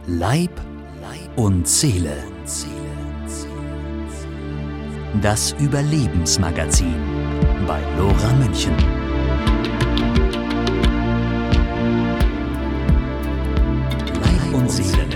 Leib und Seele. Das Überlebensmagazin bei Lora München. Leib und Seele.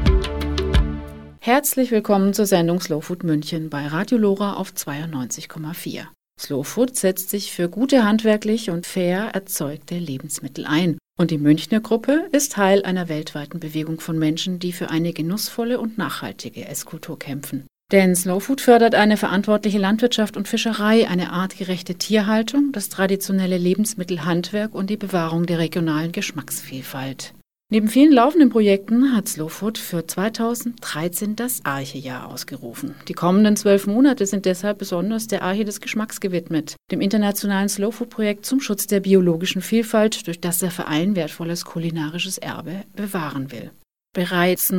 Herzlich willkommen zur Sendung Slow Food München bei Radio Lora auf 92,4. Slow Food setzt sich für gute handwerklich und fair erzeugte Lebensmittel ein. Und die Münchner Gruppe ist Teil einer weltweiten Bewegung von Menschen, die für eine genussvolle und nachhaltige Esskultur kämpfen. Denn Slow Food fördert eine verantwortliche Landwirtschaft und Fischerei, eine artgerechte Tierhaltung, das traditionelle Lebensmittelhandwerk und die Bewahrung der regionalen Geschmacksvielfalt. Neben vielen laufenden Projekten hat Slow Food für 2013 das Arche-Jahr ausgerufen. Die kommenden 12 Monate sind deshalb besonders der Arche des Geschmacks gewidmet, dem internationalen Slow Food-Projekt zum Schutz der biologischen Vielfalt, durch das der Verein wertvolles kulinarisches Erbe bewahren will. Bereits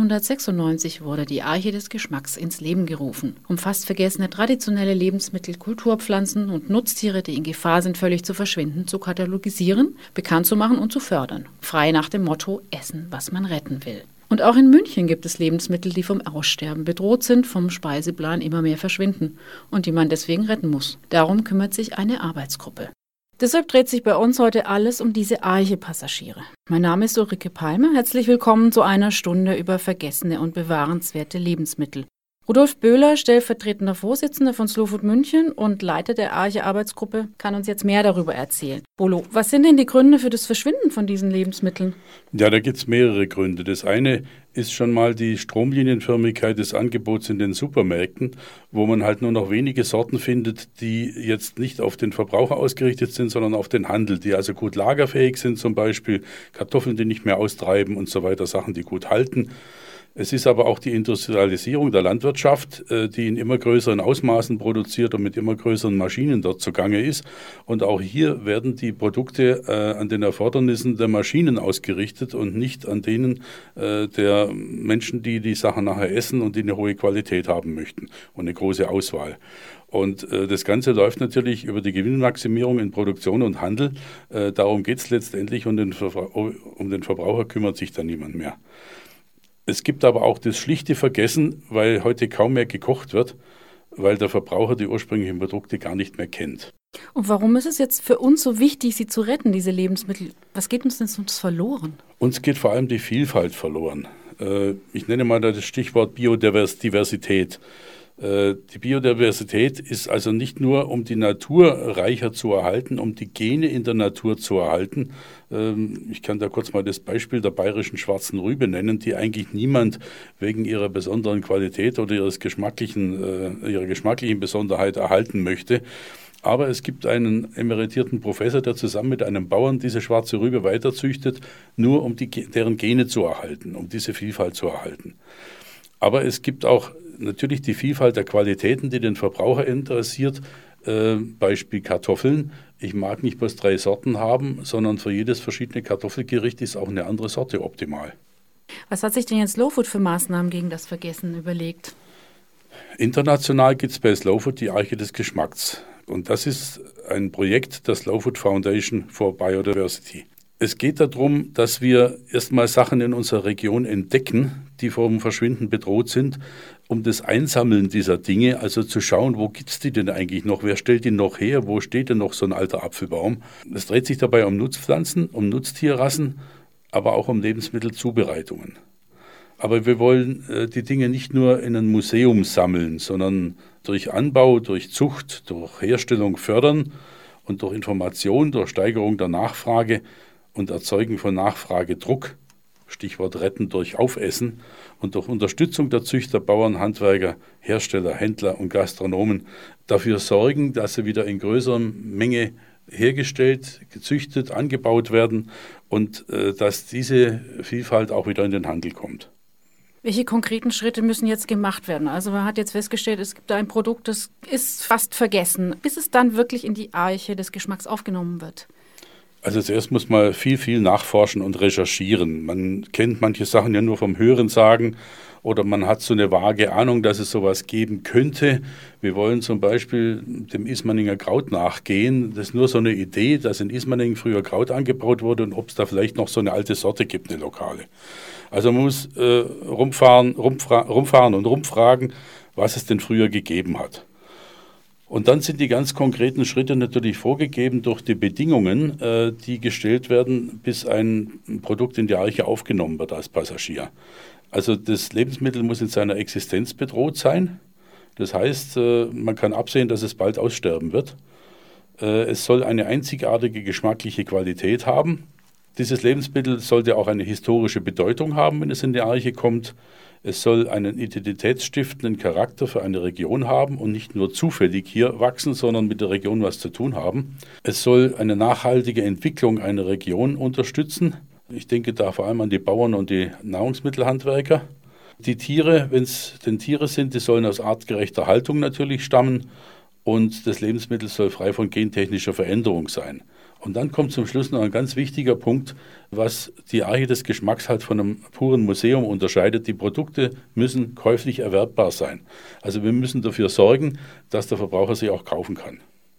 1996 wurde die Arche des Geschmacks ins Leben gerufen, um fast vergessene traditionelle Lebensmittel, Kulturpflanzen und Nutztiere, die in Gefahr sind, völlig zu verschwinden, zu katalogisieren, bekannt zu machen und zu fördern. Frei nach dem Motto: Essen, was man retten will. Und auch in München gibt es Lebensmittel, die vom Aussterben bedroht sind, vom Speiseplan immer mehr verschwinden und die man deswegen retten muss. Darum kümmert sich eine Arbeitsgruppe. Deshalb dreht sich bei uns heute alles um diese Arche-Passagiere. Mein Name ist Ulrike Palmer. Herzlich willkommen zu einer Stunde über vergessene und bewahrenswerte Lebensmittel. Rudolf Böhler, stellvertretender Vorsitzender von Slow Food München und Leiter der Arche-Arbeitsgruppe, kann uns jetzt mehr darüber erzählen. Bolo, was sind denn die Gründe für das Verschwinden von diesen Lebensmitteln? Ja, da gibt es mehrere Gründe. Das eine ist schon mal die Stromlinienförmigkeit des Angebots in den Supermärkten, wo man halt nur noch wenige Sorten findet, die jetzt nicht auf den Verbraucher ausgerichtet sind, sondern auf den Handel, die also gut lagerfähig sind, zum Beispiel Kartoffeln, die nicht mehr austreiben und so weiter, Sachen, die gut halten. Es ist aber auch die Industrialisierung der Landwirtschaft, die in immer größeren Ausmaßen produziert und mit immer größeren Maschinen dort zugange ist. Und auch hier werden die Produkte an den Erfordernissen der Maschinen ausgerichtet und nicht an denen der Menschen, die die Sachen nachher essen und die eine hohe Qualität haben möchten und eine große Auswahl. Und das Ganze läuft natürlich über die Gewinnmaximierung in Produktion und Handel. Darum geht es letztendlich und um den Verbraucher kümmert sich da niemand mehr. Es gibt aber auch das schlichte Vergessen, weil heute kaum mehr gekocht wird, weil der Verbraucher die ursprünglichen Produkte gar nicht mehr kennt. Und warum ist es jetzt für uns so wichtig, sie zu retten, diese Lebensmittel? Was geht uns denn sonst verloren? Uns geht vor allem die Vielfalt verloren. Ich nenne mal das Stichwort Biodiversität. Die Biodiversität ist also nicht nur, um die Natur reicher zu erhalten, um die Gene in der Natur zu erhalten. Ich kann da kurz mal das Beispiel der bayerischen schwarzen Rübe nennen, die eigentlich niemand wegen ihrer besonderen Qualität oder ihrer geschmacklichen Besonderheit erhalten möchte. Aber es gibt einen emeritierten Professor, der zusammen mit einem Bauern diese schwarze Rübe weiterzüchtet, nur um deren Gene zu erhalten, um diese Vielfalt zu erhalten. Aber es gibt auch natürlich die Vielfalt der Qualitäten, die den Verbraucher interessiert. Beispiel Kartoffeln. Ich mag nicht bloß 3 Sorten haben, sondern für jedes verschiedene Kartoffelgericht ist auch eine andere Sorte optimal. Was hat sich denn jetzt Slow Food für Maßnahmen gegen das Vergessen überlegt? International gibt es bei Slow Food die Arche des Geschmacks. Und das ist ein Projekt der Slow Food Foundation for Biodiversity. Es geht darum, dass wir erstmal Sachen in unserer Region entdecken, die vom Verschwinden bedroht sind, um das Einsammeln dieser Dinge, also zu schauen, wo gibt es die denn eigentlich noch, wer stellt die noch her, wo steht denn noch so ein alter Apfelbaum. Es dreht sich dabei um Nutzpflanzen, um Nutztierrassen, aber auch um Lebensmittelzubereitungen. Aber wir wollen die Dinge nicht nur in ein Museum sammeln, sondern durch Anbau, durch Zucht, durch Herstellung fördern und durch Information, durch Steigerung der Nachfrage und Erzeugen von Nachfragedruck, Stichwort Retten durch Aufessen, und durch Unterstützung der Züchter, Bauern, Handwerker, Hersteller, Händler und Gastronomen dafür sorgen, dass sie wieder in größerer Menge hergestellt, gezüchtet, angebaut werden und dass diese Vielfalt auch wieder in den Handel kommt. Welche konkreten Schritte müssen jetzt gemacht werden? Also man hat jetzt festgestellt, es gibt ein Produkt, das ist fast vergessen, bis es dann wirklich in die Arche des Geschmacks aufgenommen wird. Also zuerst muss man viel nachforschen und recherchieren. Man kennt manche Sachen ja nur vom Hörensagen oder man hat so eine vage Ahnung, dass es sowas geben könnte. Wir wollen zum Beispiel dem Ismaninger Kraut nachgehen. Das ist nur so eine Idee, dass in Ismaningen früher Kraut angebaut wurde und ob es da vielleicht noch so eine alte Sorte gibt, eine lokale. Also man muss rumfahren und rumfragen, was es denn früher gegeben hat. Und dann sind die ganz konkreten Schritte natürlich vorgegeben durch die Bedingungen, die gestellt werden, bis ein Produkt in die Arche aufgenommen wird als Passagier. Also das Lebensmittel muss in seiner Existenz bedroht sein. Das heißt, man kann absehen, dass es bald aussterben wird. Es soll eine einzigartige geschmackliche Qualität haben. Dieses Lebensmittel sollte auch eine historische Bedeutung haben, wenn es in die Arche kommt. Es soll einen identitätsstiftenden Charakter für eine Region haben und nicht nur zufällig hier wachsen, sondern mit der Region was zu tun haben. Es soll eine nachhaltige Entwicklung einer Region unterstützen. Ich denke da vor allem an die Bauern und die Nahrungsmittelhandwerker. Die Tiere, wenn es denn Tiere sind, die sollen aus artgerechter Haltung natürlich stammen und das Lebensmittel soll frei von gentechnischer Veränderung sein. Und dann kommt zum Schluss noch ein ganz wichtiger Punkt, was die Arche des Geschmacks halt von einem puren Museum unterscheidet. Die Produkte müssen käuflich erwerbbar sein. Also wir müssen dafür sorgen, dass der Verbraucher sie auch kaufen kann.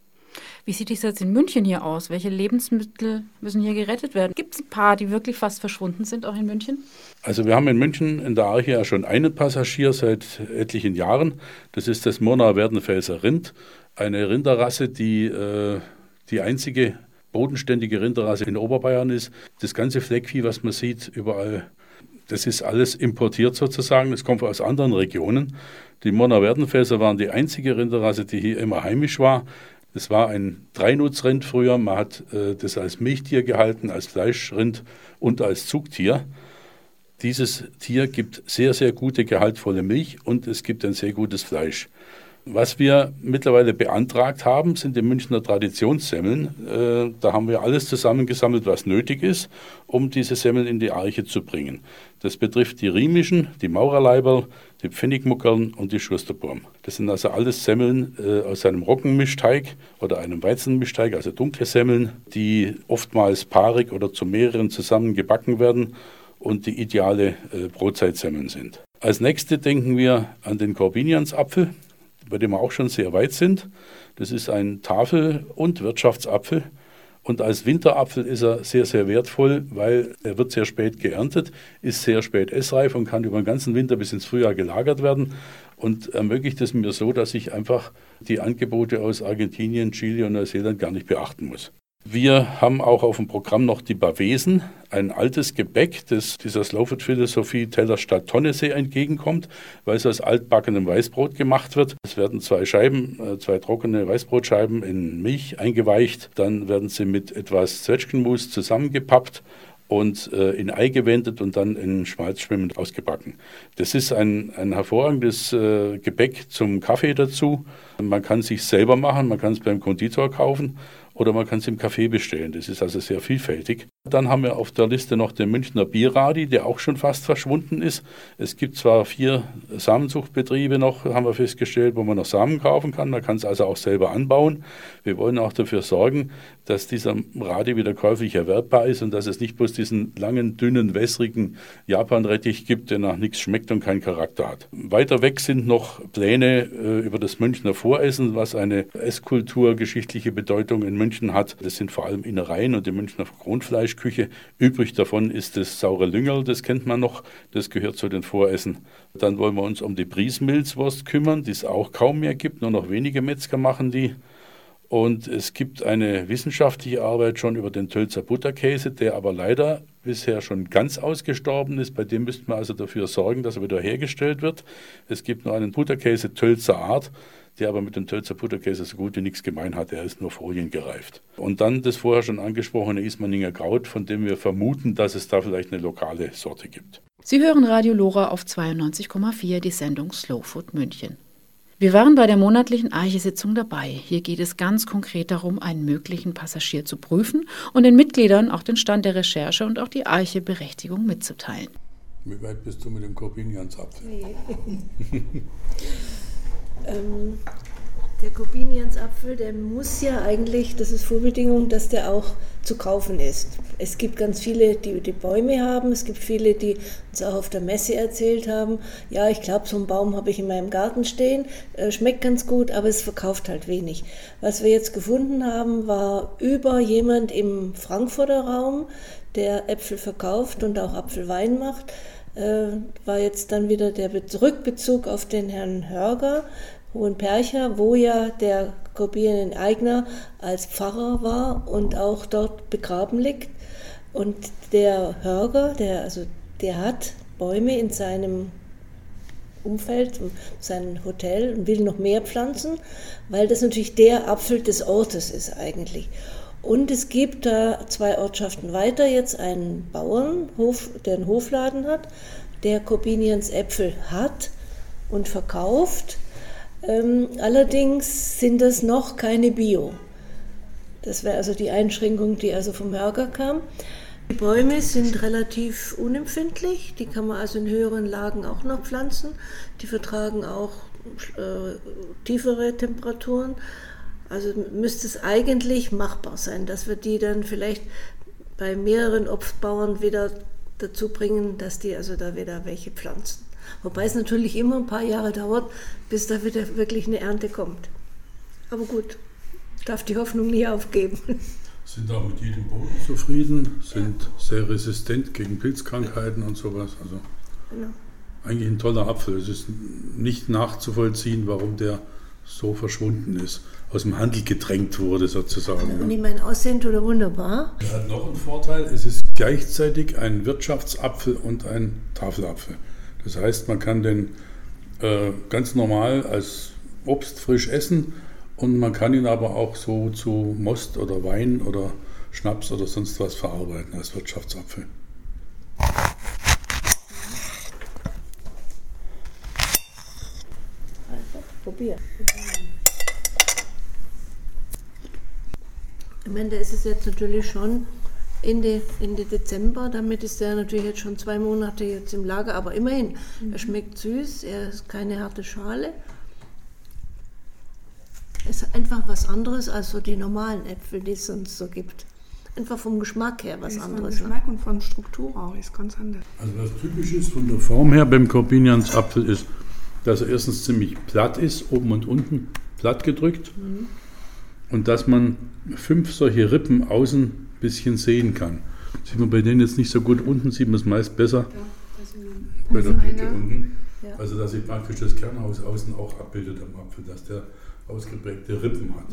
Wie sieht es jetzt in München hier aus? Welche Lebensmittel müssen hier gerettet werden? Gibt es ein paar, die wirklich fast verschwunden sind, auch in München? Also wir haben in München in der Arche ja schon einen Passagier seit etlichen Jahren. Das ist das Murnauer Werdenfelser Rind, eine Rinderrasse, die die einzige bodenständige Rinderrasse in Oberbayern ist. Das ganze Fleckvieh, was man sieht, überall, das ist alles importiert sozusagen. Das kommt aus anderen Regionen. Die Murnauer Werdenfelser waren die einzige Rinderrasse, die hier immer heimisch war. Das war ein Dreinutzrind früher. Man hat das als Milchtier gehalten, als Fleischrind und als Zugtier. Dieses Tier gibt sehr, sehr gute, gehaltvolle Milch und es gibt ein sehr gutes Fleisch. Was wir mittlerweile beantragt haben, sind die Münchner Traditionssemmeln. Da haben wir alles zusammengesammelt, was nötig ist, um diese Semmeln in die Arche zu bringen. Das betrifft die Riemischen, die Maurerleiberl, die Pfennigmuckerln und die Schusterburm. Das sind also alles Semmeln aus einem Roggenmischteig oder einem Weizenmischteig, also dunkle Semmeln, die oftmals paarig oder zu mehreren zusammen gebacken werden und die ideale Brotzeitsemmeln sind. Als nächste denken wir an den Corbiniansapfel, bei dem wir auch schon sehr weit sind. Das ist ein Tafel- und Wirtschaftsapfel. Und als Winterapfel ist er sehr, sehr wertvoll, weil er wird sehr spät geerntet, ist sehr spät essreif und kann über den ganzen Winter bis ins Frühjahr gelagert werden und ermöglicht es mir so, dass ich einfach die Angebote aus Argentinien, Chile und Neuseeland gar nicht beachten muss. Wir haben auch auf dem Programm noch die Bavesen, ein altes Gebäck, das dieser Slow-Food-Philosophie Teller statt Tonnesee entgegenkommt, weil es aus altbackenem Weißbrot gemacht wird. Es werden zwei trockene Weißbrotscheiben in Milch eingeweicht, dann werden sie mit etwas Zwetschgenmus zusammengepappt und in Ei gewendet und dann in Schmalz schwimmend ausgebacken. Das ist ein hervorragendes Gebäck zum Kaffee dazu. Man kann es sich selber machen, man kann es beim Konditor kaufen oder man kann es im Café bestellen. Das ist also sehr vielfältig. Dann haben wir auf der Liste noch den Münchner Bierradi, der auch schon fast verschwunden ist. Es gibt zwar 4 Samenzuchtbetriebe noch, haben wir festgestellt, wo man noch Samen kaufen kann. Man kann es also auch selber anbauen. Wir wollen auch dafür sorgen, dass dieser Radi wieder käuflich erwerbbar ist und dass es nicht bloß diesen langen, dünnen, wässrigen Japanrettich gibt, der nach nichts schmeckt und keinen Charakter hat. Weiter weg sind noch Pläne über das Münchner Voressen, was eine esskulturgeschichtliche Bedeutung in München hat. Das sind vor allem Innereien und die Münchner Kronfleischküche. Übrig davon ist das saure Lüngerl, das kennt man noch, das gehört zu den Voressen. Dann wollen wir uns um die Briesmilzwurst kümmern, die es auch kaum mehr gibt, nur noch wenige Metzger machen die. Und es gibt eine wissenschaftliche Arbeit schon über den Tölzer Butterkäse, der aber leider bisher schon ganz ausgestorben ist. Bei dem müssten wir also dafür sorgen, dass er wieder hergestellt wird. Es gibt noch einen Butterkäse Tölzer Art, der aber mit dem Tölzer Butterkäse so gut wie nichts gemein hat. Er ist nur foliengereift. Und dann das vorher schon angesprochene Ismaninger Kraut, von dem wir vermuten, dass es da vielleicht eine lokale Sorte gibt. Sie hören Radio Lora auf 92,4, die Sendung Slow Food München. Wir waren bei der monatlichen Arche-Sitzung dabei. Hier geht es ganz konkret darum, einen möglichen Passagier zu prüfen und den Mitgliedern auch den Stand der Recherche und auch die Arche-Berechtigung mitzuteilen. Wie weit bist du mit dem Corbiniansapfel? Nee. Der Corbiniansapfel, der muss ja eigentlich, das ist Vorbedingung, dass der auch zu kaufen ist. Es gibt ganz viele, die Bäume haben, es gibt viele, die uns auch auf der Messe erzählt haben, ja, ich glaube, so einen Baum habe ich in meinem Garten stehen, schmeckt ganz gut, aber es verkauft halt wenig. Was wir jetzt gefunden haben, war über jemand im Frankfurter Raum, der Äpfel verkauft und auch Apfelwein macht, war jetzt dann wieder der Rückbezug auf den Herrn Hörger, Hohenpercher, wo ja der Corbinian-Eigner als Pfarrer war und auch dort begraben liegt. Und der Hörger, der hat Bäume in seinem Umfeld, sein Hotel und will noch mehr pflanzen, weil das natürlich der Apfel des Ortes ist eigentlich. Und es gibt da 2 Ortschaften weiter jetzt einen Bauern, der einen Hofladen hat, der Corbinians Äpfel hat und verkauft. Allerdings sind das noch keine Bio. Das wäre also die Einschränkung, die also vom Hörger kam. Die Bäume sind relativ unempfindlich, die kann man also in höheren Lagen auch noch pflanzen. Die vertragen auch tiefere Temperaturen. Also müsste es eigentlich machbar sein, dass wir die dann vielleicht bei mehreren Obstbauern wieder dazu bringen, dass die also da wieder welche pflanzen. Wobei es natürlich immer ein paar Jahre dauert, bis da wieder wirklich eine Ernte kommt. Aber gut, darf die Hoffnung nie aufgeben. Sind auch mit jedem Boden zufrieden, sind sehr resistent gegen Pilzkrankheiten und sowas. Also genau. Eigentlich ein toller Apfel. Es ist nicht nachzuvollziehen, warum der so verschwunden ist, aus dem Handel gedrängt wurde sozusagen. Und ich meine, Aussehen tut er wunderbar. Er hat noch einen Vorteil, es ist gleichzeitig ein Wirtschaftsapfel und ein Tafelapfel. Das heißt, man kann den ganz normal als Obst frisch essen und man kann ihn aber auch so zu Most oder Wein oder Schnaps oder sonst was verarbeiten als Wirtschaftsapfel. Probier. Ich meine, da ist es jetzt natürlich schon Ende Dezember, damit ist der natürlich jetzt schon 2 Monate jetzt im Lager, aber immerhin, er schmeckt süß, er ist keine harte Schale. Es ist einfach was anderes als so die normalen Äpfel, die es sonst so gibt. Einfach vom Geschmack her was anderes. Vom Geschmack und von Struktur auch ist ganz anders. Also was typisch ist von der Form her beim Corbiniansapfel ist, dass er erstens ziemlich platt ist, oben und unten platt gedrückt und dass man 5 solche Rippen außen ein bisschen sehen kann. Sieht man bei denen jetzt nicht so gut, unten sieht man es meist besser. Ja, bei der Blüte unten. Ja. Also dass sich praktisch das Kernhaus außen auch abbildet am Apfel, dass der ausgeprägte Rippen hat.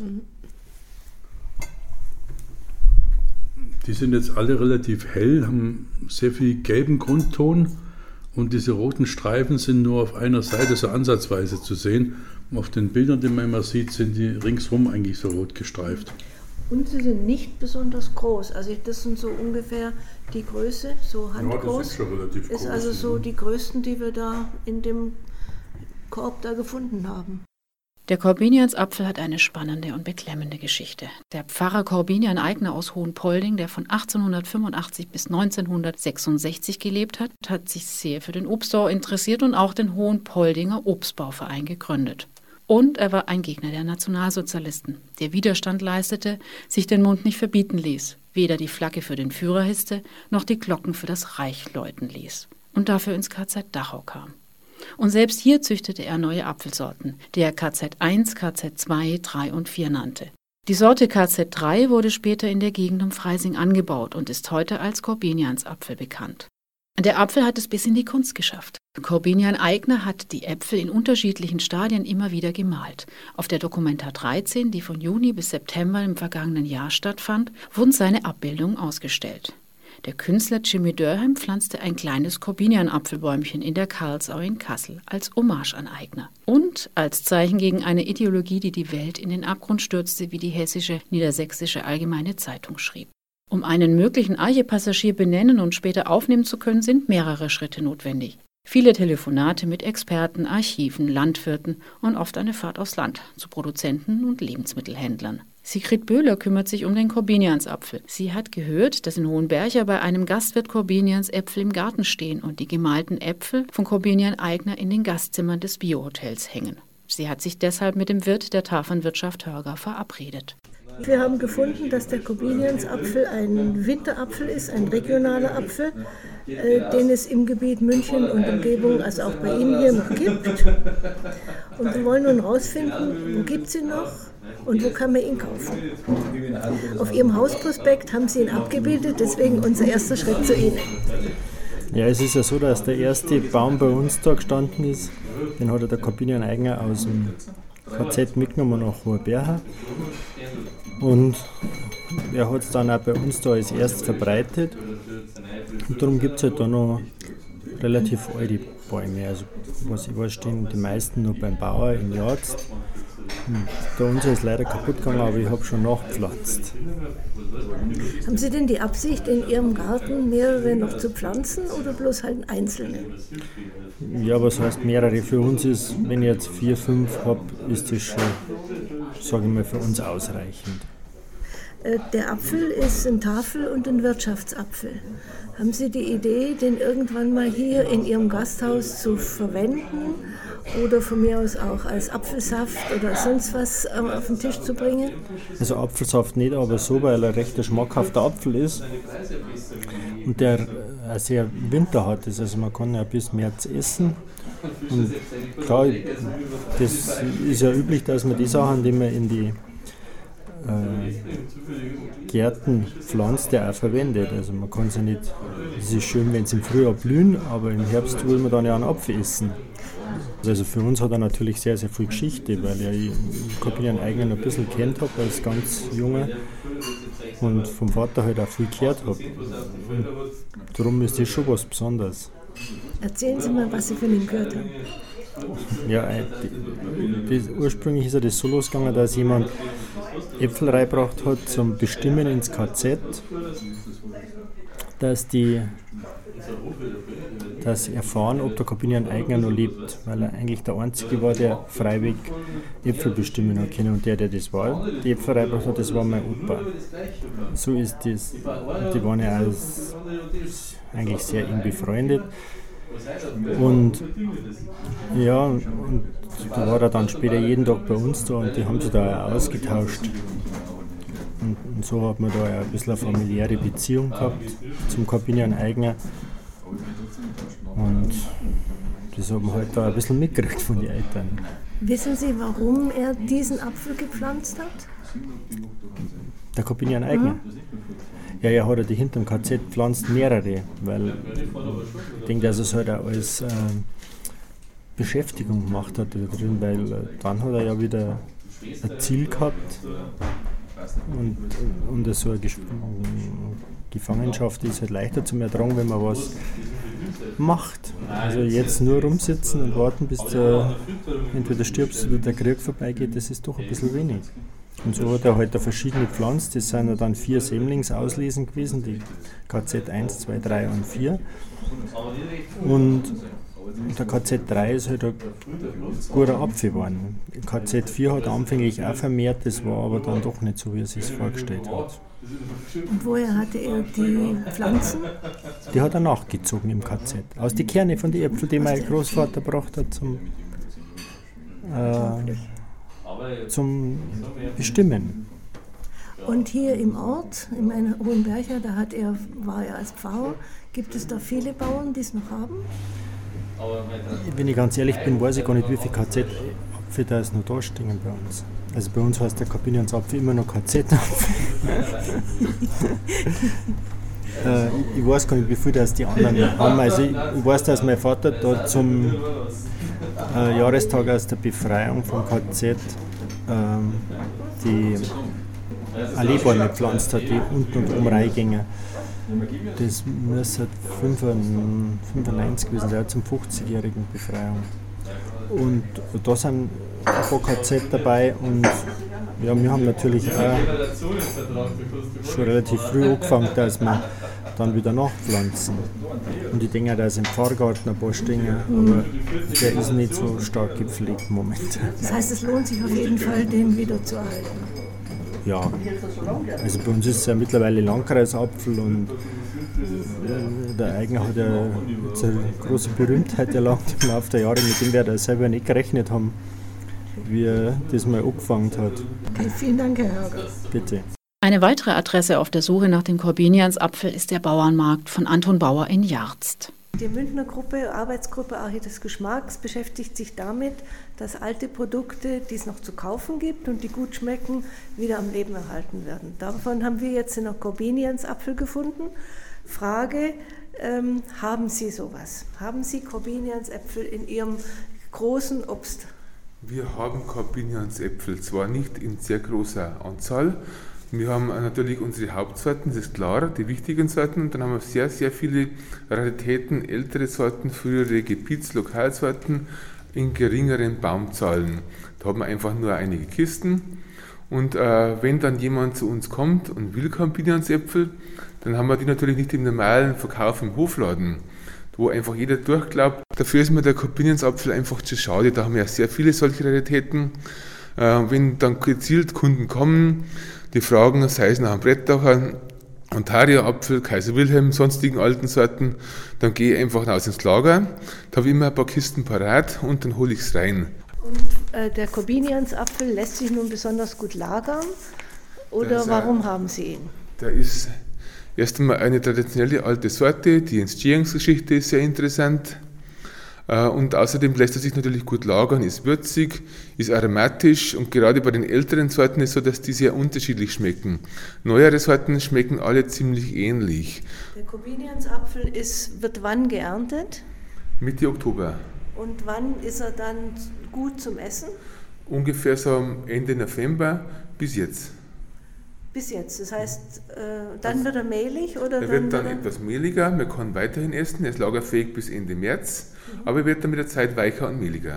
Die sind jetzt alle relativ hell, haben sehr viel gelben Grundton und diese roten Streifen sind nur auf einer Seite so ansatzweise zu sehen. Auf den Bildern, die man immer sieht, sind die ringsrum eigentlich so rot gestreift. Und sie sind nicht besonders groß. Also das sind so ungefähr die Größe, so handgroß. Ja, das ist schon relativ groß. Ist also so die größten, die wir da in dem Korb da gefunden haben. Der Corbiniansapfel hat eine spannende und beklemmende Geschichte. Der Pfarrer Corbinian Eigner aus Hohenpolding, der von 1885 bis 1966 gelebt hat, hat sich sehr für den Obstbau interessiert und auch den Hohenpoldinger Obstbauverein gegründet. Und er war ein Gegner der Nationalsozialisten, der Widerstand leistete, sich den Mund nicht verbieten ließ, weder die Flagge für den Führer hisste, noch die Glocken für das Reich läuten ließ und dafür ins KZ Dachau kam. Und selbst hier züchtete er neue Apfelsorten, die er KZ 1, KZ 2, 3 und 4 nannte. Die Sorte KZ 3 wurde später in der Gegend um Freising angebaut und ist heute als Corbiniansapfel bekannt. Der Apfel hat es bis in die Kunst geschafft. Corbinian Eigner hat die Äpfel in unterschiedlichen Stadien immer wieder gemalt. Auf der Documenta 13, die von Juni bis September im vergangenen Jahr stattfand, wurden seine Abbildungen ausgestellt. Der Künstler Jimmy Durham pflanzte ein kleines Corbinian-Apfelbäumchen in der Karlsau in Kassel als Hommage an Eigner. Und als Zeichen gegen eine Ideologie, die die Welt in den Abgrund stürzte, wie die hessische Niedersächsische Allgemeine Zeitung schrieb. Um einen möglichen Arche-Passagier benennen und später aufnehmen zu können, sind mehrere Schritte notwendig. Viele Telefonate mit Experten, Archiven, Landwirten und oft eine Fahrt aufs Land zu Produzenten und Lebensmittelhändlern. Sigrid Böhler kümmert sich um den Corbiniansapfel. Sie hat gehört, dass in Hohenbercher bei einem Gastwirt Corbiniansäpfel im Garten stehen und die gemalten Äpfel von Corbinian Eigner in den Gastzimmern des Biohotels hängen. Sie hat sich deshalb mit dem Wirt der Tafernwirtschaft Hörger verabredet. Wir haben gefunden, dass der Corbiniansapfel ein Winterapfel ist, ein regionaler Apfel, den es im Gebiet München und Umgebung, also auch bei Ihnen hier noch gibt. Und wir wollen nun herausfinden, wo gibt es ihn noch und wo kann man ihn kaufen. Auf Ihrem Hausprospekt haben Sie ihn abgebildet, deswegen unser erster Schritt zu Ihnen. Ja, es ist ja so, dass der erste Baum bei uns da gestanden ist. Den hat der Corbinian Eigner aus dem KZ mitgenommen nach Hoherberger. Und er hat es dann auch bei uns da als erst verbreitet. Und darum gibt es halt da noch relativ alte Bäume. Also, was ich weiß, stehen die meisten noch beim Bauer in Jagst. Der unsere ist leider kaputt gegangen, aber ich habe schon nachgepflanzt. Haben Sie denn die Absicht, in Ihrem Garten mehrere noch zu pflanzen oder bloß halt einzelne? Ja, was heißt mehrere? Für uns ist, wenn ich jetzt 4, 5 habe, ist das schon, sage ich mal, für uns ausreichend. Der Apfel ist ein Tafel- und ein Wirtschaftsapfel. Haben Sie die Idee, den irgendwann mal hier in Ihrem Gasthaus zu verwenden oder von mir aus auch als Apfelsaft oder sonst was auf den Tisch zu bringen? Also Apfelsaft nicht, aber so, weil er recht ein schmackhafter Apfel ist und der sehr Winter hat. Also man kann ja bis März essen. Und klar, das ist ja üblich, dass man die Sachen, die man in die Gärten pflanzt, der auch verwendet. Also man kann es ja nicht, es ist schön, wenn es im Frühjahr blühen, aber im Herbst will man dann ja einen Apfel essen. Also für uns hat er natürlich sehr, sehr viel Geschichte, weil ich Corbinian Eigner ein bisschen kennt habe als ganz Junge und vom Vater halt auch viel gehört habe. Und darum ist das schon was Besonderes. Erzählen Sie mal, was Sie von ihm gehört haben. Ja, ursprünglich ist ja das so losgegangen, dass jemand Äpfel reingebracht hat zum Bestimmen ins KZ, dass erfahren, ob der Corbinian Eigner noch lebt, weil er eigentlich der Einzige war, der freiwillig Äpfel bestimmen hat können. Und der das war, die Äpfel reingebracht hat, das war mein Opa. So ist das. Und die waren ja eigentlich sehr eng befreundet. Und ja, und da war er dann später jeden Tag bei uns da und die haben sich da auch ausgetauscht. Und so hat man da ein bisschen eine familiäre Beziehung gehabt zum Corbinian Eigner. Und das haben wir halt da ein bisschen mitgekriegt von den Eltern. Wissen Sie, warum er diesen Apfel gepflanzt hat? Der Corbinian Eigner? Ja, er hat die hinterm KZ pflanzt mehrere, weil ich denke, dass er es halt auch als Beschäftigung gemacht hat da drin, weil dann hat er ja wieder ein Ziel gehabt und so eine Gefangenschaft ist halt leichter zu ertragen, wenn man was macht. Also jetzt nur rumsitzen und warten, bis du entweder stirbst oder der Krieg vorbeigeht, das ist doch ein bisschen wenig. Und so hat er halt verschiedene gepflanzt, das sind ja dann 4 Sämlingsauslesen gewesen, die KZ 1, 2, 3 und 4. Und der KZ 3 ist halt ein guter Apfel geworden. KZ 4 hat anfänglich auch vermehrt, das war aber dann doch nicht so, wie er sich vorgestellt hat. Und woher hatte er die Pflanzen? Die hat er nachgezogen im KZ. Aus den Kernen von den Äpfeln, die mein Großvater gebracht hat zum Bestimmen. Und hier im Ort, in meiner Hohenberger, war er als Pfarrer, gibt es da viele Bauern, die es noch haben? Wenn ich ganz ehrlich bin, weiß ich gar nicht, wie viele KZ-Apfel da ist noch da stehen bei uns. Also bei uns heißt der Corbiniansapfel immer noch KZ-Apfel. Ich weiß gar nicht, wie viel das die anderen haben. Also ich weiß, dass mein Vater da zum Jahrestag aus der Befreiung vom KZ die Alleebäume gepflanzt hat, die unten und oben reingingen. Das muss 95 gewesen sein, zum 50-jährigen Befreiung. Und da sind ein paar KZ dabei und ja, wir haben natürlich auch schon relativ früh angefangen, dass wir dann wieder nachpflanzen. Und ich denke, da ist im Pfarrgarten ein paar stehen, aber der ist nicht so stark gepflegt momentan. Das heißt, es lohnt sich auf jeden Fall, den wieder zu erhalten. Ja, also bei uns ist es ja mittlerweile Landkreisapfel und der Eigner hat ja jetzt eine große Berühmtheit erlangt im Laufe der Jahre, mit dem wir da selber nicht gerechnet haben. wie das mal angefangen hat. Okay, vielen Dank, Herr Hörger. Bitte. Eine weitere Adresse auf der Suche nach dem Korbiniansapfel ist der Bauernmarkt von Anton Bauer in Jarzt. Die Münchner Arbeitsgruppe Arche des Geschmacks beschäftigt sich damit, dass alte Produkte, die es noch zu kaufen gibt und die gut schmecken, wieder am Leben erhalten werden. Davon haben wir jetzt den Korbiniansapfel gefunden. Frage, haben Sie sowas? Haben Sie Korbiniansäpfel in Ihrem großen Obst? Wir haben Korbiniansäpfel, zwar nicht in sehr großer Anzahl. Wir haben natürlich unsere Hauptsorten, das ist klar, die wichtigen Sorten. Und dann haben wir sehr, sehr viele Raritäten, ältere Sorten, frühere Lokalsorten in geringeren Baumzahlen. Da haben wir einfach nur einige Kisten. Und wenn dann jemand zu uns kommt und will Korbiniansäpfel, dann haben wir die natürlich nicht im normalen Verkauf im Hofladen, wo einfach jeder durchglaubt. Dafür ist mir der Korbiniansapfel einfach zu schade. Da haben wir ja sehr viele solche Raritäten. Wenn dann gezielt Kunden kommen, die fragen, sei es nach einem Brettacher, Ontario-Apfel, Kaiser Wilhelm, sonstigen alten Sorten, dann gehe ich einfach raus ins Lager, da habe ich immer ein paar Kisten parat und dann hole ich es rein. Und der Korbiniansapfel lässt sich nun besonders gut lagern oder warum haben Sie ihn? Der ist erst einmal eine traditionelle alte Sorte, die Entstehungsgeschichte ist sehr interessant. Und außerdem lässt er sich natürlich gut lagern, ist würzig, ist aromatisch und gerade bei den älteren Sorten ist es so, dass die sehr unterschiedlich schmecken. Neuere Sorten schmecken alle ziemlich ähnlich. Der Korbiniansapfel wird wann geerntet? Mitte Oktober. Und wann ist er dann gut zum Essen? Ungefähr so Ende November bis jetzt. Bis jetzt, das heißt, dann wird er mehlig? Oder er wird dann etwas mehliger, man kann weiterhin essen, er ist lagerfähig bis Ende März, aber er wird dann mit der Zeit weicher und mehliger.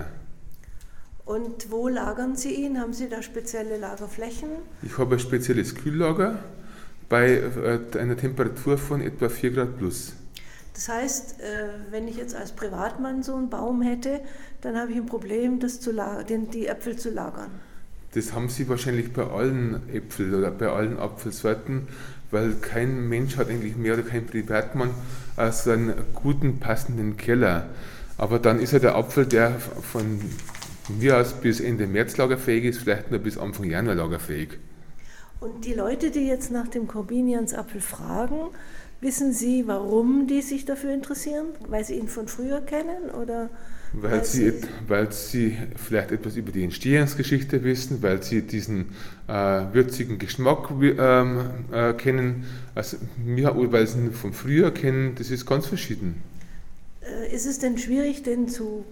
Und wo lagern Sie ihn? Haben Sie da spezielle Lagerflächen? Ich habe ein spezielles Kühllager bei einer Temperatur von etwa 4 Grad plus. Das heißt, wenn ich jetzt als Privatmann so einen Baum hätte, dann habe ich ein Problem, die Äpfel zu lagern. Das haben Sie wahrscheinlich bei allen Äpfeln oder bei allen Apfelsorten, weil kein Mensch hat eigentlich mehr oder kein Privatmann so einen guten, passenden Keller. Aber dann ist ja der Apfel, der von mir aus bis Ende März lagerfähig ist, vielleicht nur bis Anfang Januar lagerfähig. Und die Leute, die jetzt nach dem Korbiniansapfel fragen, wissen Sie, warum die sich dafür interessieren? Weil sie ihn von früher kennen oder? Weil sie vielleicht etwas über die Entstehungsgeschichte wissen, weil sie diesen würzigen Geschmack kennen, also weil sie ihn von früher kennen, das ist ganz verschieden. Ist es denn schwierig, den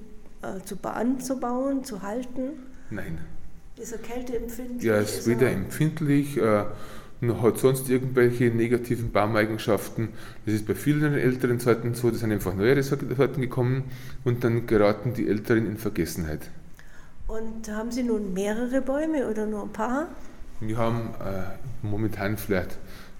anzubauen, zu halten? Nein. Ist er kälteempfindlich? Ja, er ist weder empfindlich, noch hat sonst irgendwelche negativen Baumeigenschaften. Das ist bei vielen älteren Sorten so, da sind einfach neuere Sorten gekommen und dann geraten die älteren in Vergessenheit. Und haben Sie nun mehrere Bäume oder nur ein paar? Wir haben momentan vielleicht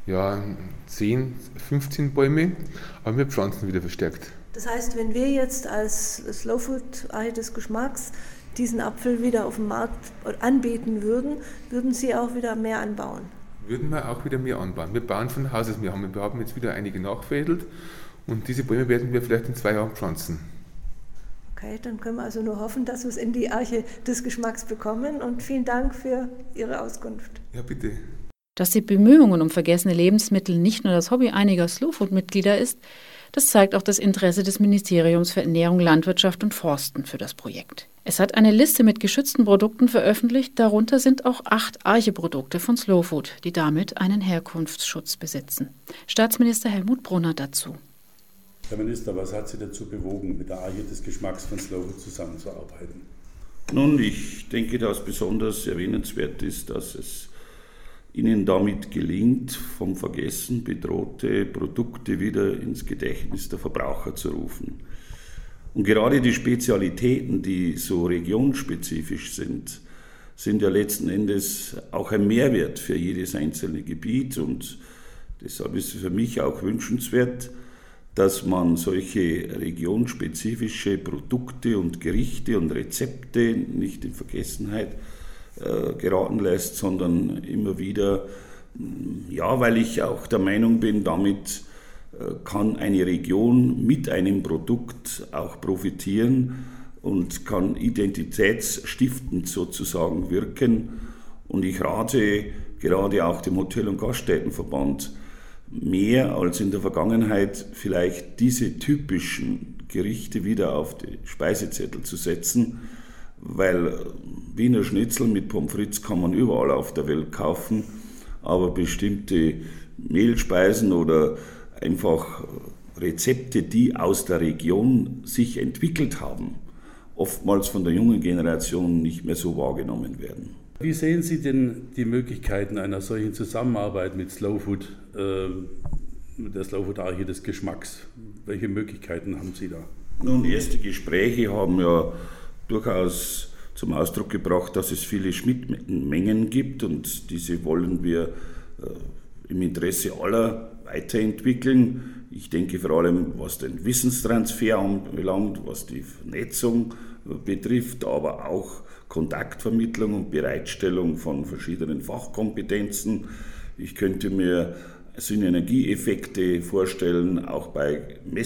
10, 15 Bäume, aber wir pflanzen wieder verstärkt. Das heißt, wenn wir jetzt als Slow Food Arche des Geschmacks diesen Apfel wieder auf dem Markt anbieten würden, würden Sie auch wieder mehr anbauen? Würden wir auch wieder mehr anbauen. Wir bauen von Haus aus mehr. Wir haben jetzt wieder einige nachveredelt und diese Bäume werden wir vielleicht in 2 Jahren pflanzen. Okay, dann können wir also nur hoffen, dass wir es in die Arche des Geschmacks bekommen und vielen Dank für Ihre Auskunft. Ja, bitte. Dass die Bemühungen um vergessene Lebensmittel nicht nur das Hobby einiger Slow-Food-Mitglieder ist, das zeigt auch das Interesse des Ministeriums für Ernährung, Landwirtschaft und Forsten für das Projekt. Es hat eine Liste mit geschützten Produkten veröffentlicht, darunter sind auch 8 Arche-Produkte von Slow Food, die damit einen Herkunftsschutz besitzen. Staatsminister Helmut Brunner dazu. Herr Minister, was hat Sie dazu bewogen, mit der Arche des Geschmacks von Slow Food zusammenzuarbeiten? Nun, ich denke, dass besonders erwähnenswert ist, dass es Ihnen damit gelingt, vom Vergessen bedrohte Produkte wieder ins Gedächtnis der Verbraucher zu rufen. Und gerade die Spezialitäten, die so regionspezifisch sind, sind ja letzten Endes auch ein Mehrwert für jedes einzelne Gebiet. Und deshalb ist es für mich auch wünschenswert, dass man solche regionspezifische Produkte und Gerichte und Rezepte nicht in Vergessenheit geraten lässt, sondern immer wieder, weil ich auch der Meinung bin, damit kann eine Region mit einem Produkt auch profitieren und kann identitätsstiftend sozusagen wirken. Und ich rate gerade auch dem Hotel- und Gaststättenverband, mehr als in der Vergangenheit vielleicht diese typischen Gerichte wieder auf die Speisezettel zu setzen, weil Wiener Schnitzel mit Pommes frites kann man überall auf der Welt kaufen, aber bestimmte Mehlspeisen oder einfach Rezepte, die aus der Region sich entwickelt haben, oftmals von der jungen Generation nicht mehr so wahrgenommen werden. Wie sehen Sie denn die Möglichkeiten einer solchen Zusammenarbeit mit Slow Food, mit der Slow Food Arche des Geschmacks? Welche Möglichkeiten haben Sie da? Nun, erste Gespräche haben ja durchaus zum Ausdruck gebracht, dass es viele Schnittmengen gibt und diese wollen wir im Interesse aller weiterentwickeln. Ich denke vor allem, was den Wissenstransfer anbelangt, was die Vernetzung betrifft, aber auch Kontaktvermittlung und Bereitstellung von verschiedenen Fachkompetenzen. Ich könnte mir Synergieeffekte vorstellen, auch bei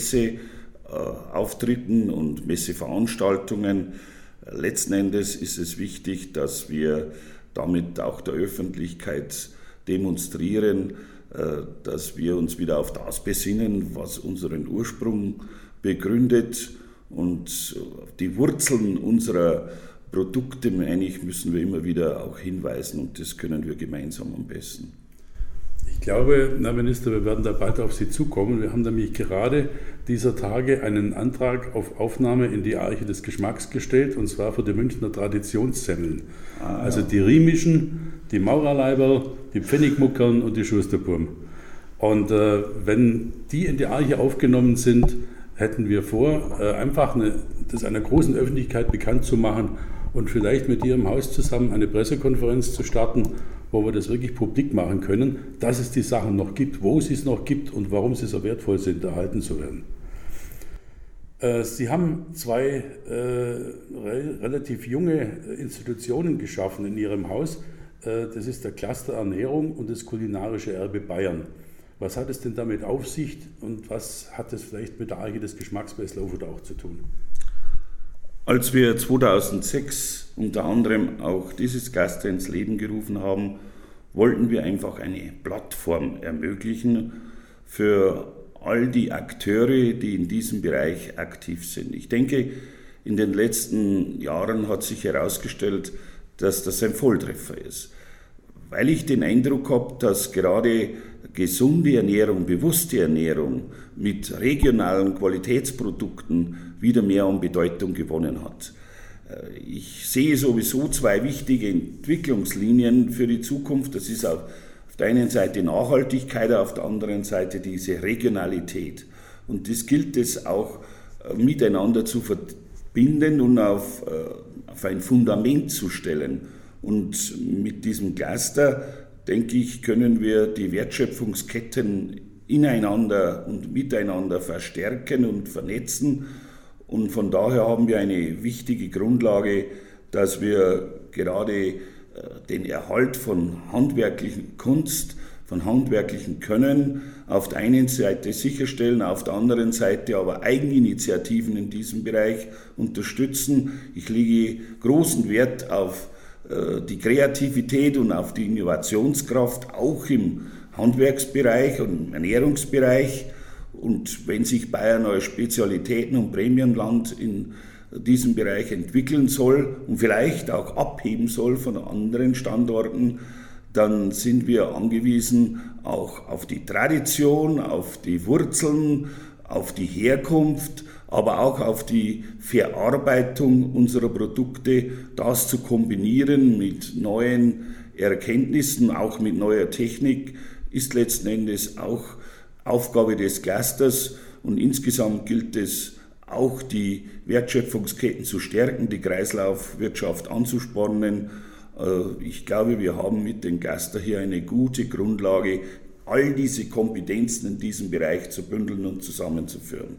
Messeauftritten und Messeveranstaltungen. Letzten Endes ist es wichtig, dass wir damit auch der Öffentlichkeit demonstrieren, dass wir uns wieder auf das besinnen, was unseren Ursprung begründet. Und die Wurzeln unserer Produkte, meine ich, müssen wir immer wieder auch hinweisen und das können wir gemeinsam am besten. Ich glaube, Herr Minister, wir werden da bald auf Sie zukommen. Wir haben nämlich gerade dieser Tage einen Antrag auf Aufnahme in die Arche des Geschmacks gestellt, und zwar für die Münchner Traditionssemmeln. Also die Riemischen, die Maurerleiberl, die Pfennigmuckern und die Schusterburm. Und wenn die in die Arche aufgenommen sind, hätten wir vor, einfach das einer großen Öffentlichkeit bekannt zu machen und vielleicht mit Ihrem Haus zusammen eine Pressekonferenz zu starten, wo wir das wirklich publik machen können, dass es die Sachen noch gibt, wo es noch gibt und warum sie so wertvoll sind, erhalten zu werden. Sie haben zwei relativ junge Institutionen geschaffen in Ihrem Haus. Das ist der Cluster Ernährung und das kulinarische Erbe Bayern. Was hat es denn damit auf sich und was hat es vielleicht mit der Arche des Geschmacks bei Slow Food auch zu tun? Als wir 2006 unter anderem auch dieses Cluster ins Leben gerufen haben, wollten wir einfach eine Plattform ermöglichen für all die Akteure, die in diesem Bereich aktiv sind. Ich denke, in den letzten Jahren hat sich herausgestellt, dass das ein Volltreffer ist. Weil ich den Eindruck habe, dass gerade gesunde Ernährung, bewusste Ernährung mit regionalen Qualitätsprodukten wieder mehr an Bedeutung gewonnen hat. Ich sehe sowieso zwei wichtige Entwicklungslinien für die Zukunft. Das ist auf der einen Seite Nachhaltigkeit, auf der anderen Seite diese Regionalität. Und das gilt es auch miteinander zu verbinden und auf ein Fundament zu stellen. Und mit diesem Cluster, denke ich, können wir die Wertschöpfungsketten ineinander und miteinander verstärken und vernetzen. Und von daher haben wir eine wichtige Grundlage, dass wir gerade den Erhalt von handwerklichen Kunst, von handwerklichen Können auf der einen Seite sicherstellen, auf der anderen Seite aber Eigeninitiativen in diesem Bereich unterstützen. Ich lege großen Wert auf die Kreativität und auf die Innovationskraft, auch im Handwerksbereich und im Ernährungsbereich. Und wenn sich Bayern als Spezialitäten- und Premiumland in diesem Bereich entwickeln soll und vielleicht auch abheben soll von anderen Standorten, dann sind wir angewiesen auch auf die Tradition, auf die Wurzeln, auf die Herkunft, aber auch auf die Verarbeitung unserer Produkte, das zu kombinieren mit neuen Erkenntnissen, auch mit neuer Technik, ist letzten Endes auch Aufgabe des Clusters. Und insgesamt gilt es auch, die Wertschöpfungsketten zu stärken, die Kreislaufwirtschaft anzuspornen. Ich glaube, wir haben mit dem Cluster hier eine gute Grundlage, all diese Kompetenzen in diesem Bereich zu bündeln und zusammenzuführen.